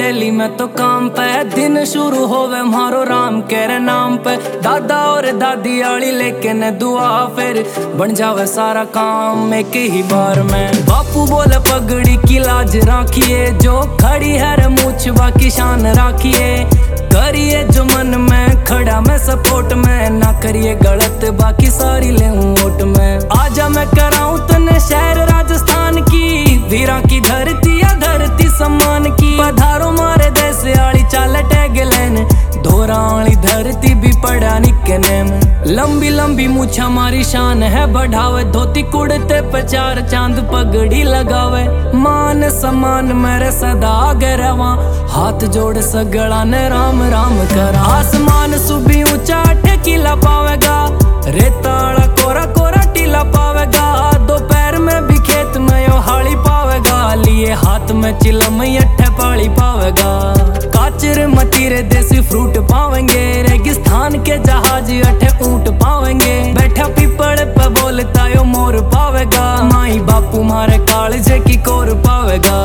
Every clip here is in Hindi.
डेली में तो काम पे दिन शुरू होवे मारो राम के नाम पे। दादा और दादी आली लेके न दुआ फिर बन जावे सारा काम एक ही बार में। बापू बोले पगड़ी की लाज राखिए, जो खड़ी है रे मूछ बाकी शान राखिए। करिए जो मन में खड़ा मैं सपोर्ट में, ना करिए गलत बाकी सारी ले ओट में। आजा मैं कराऊं तने शहर राजस्थान की, वीरा की धरती या धरती सम्मान की। पधारो मारे देश आली चाल टैग लेन, धोराली धरती भी पड़ा निकने में। लंबी लंबी मूछ हमारी शान है बढ़ावे, धोती कुड़ते पे चार चांद पगड़ी लगावे। मान सम्मान मेरे सदा आगे रवा, हाथ जोड़ सगड़ा ने राम राम करा। आसमान सुबह ऊंचा ठेकीला पावेगा, रेताड़ा कोरा कोरा टीला पावेगा। दोपहर में भी खेत में यो हाली पावेगा, लिए हाथ में चिलम अट्ठे पाली पावेगा। काचर मतीरे देसी फ्रूट पावेंगे, रेगिस्तान के जहाज अठे ऊंट पावेंगे। बैठा पीपल पे बोलता यो मोर पावेगा, माई बापू मारे कालजे की कोर पावेगा।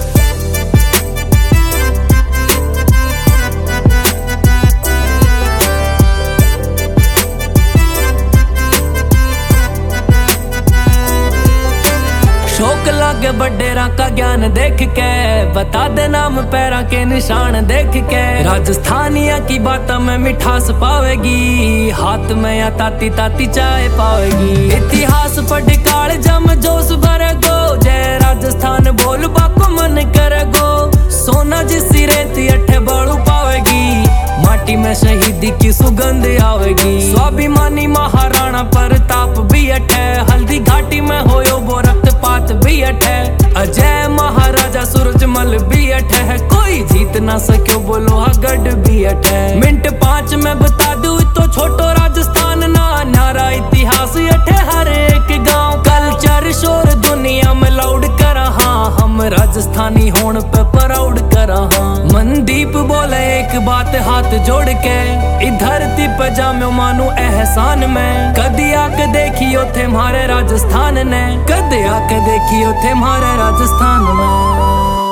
शौक लागे बडेरा का ज्ञान देख के, बता दे नाम पैरा के निशान देख के। राजस्थानिया की बातों में मिठास पावेगी, हाथ में या ताती ताती चाय पावेगी। इतिहास पढ़ काल जम जोश भरेगो, जय राजस्थान बोल बाको मन करेगो। सोना जिसी रेती अठे बालू पावेगी, माटी में शहीदी की सुगंध आवेगी। स्वाभिमानी महाराणा प्रताप भी अठे, हल्दी घाटी में होयो वो रक्तपात भी अठे। अजय महाराजा सूरजमल भी अठे है, कोई जीत ना सक्यो बोलो हगढ़ भी अठे। मिनट 5 में बता दूं तो छोटो राजस्थान ना, नारा इतिहास अठे हर एक गांव। कल्चर शोर दुनिया में लाउड करा, हाँ हम राजस्थानी होने पे प्राउड करा। हाँ मनदीप बोले एक बात हाथ जोड़ के, इधर धरती पे जाम्यो मानू एहसान में। कदी आके देखियो थे मारे राजस्थान ने, कदी आके देखियो थे मारे राजस्थान में।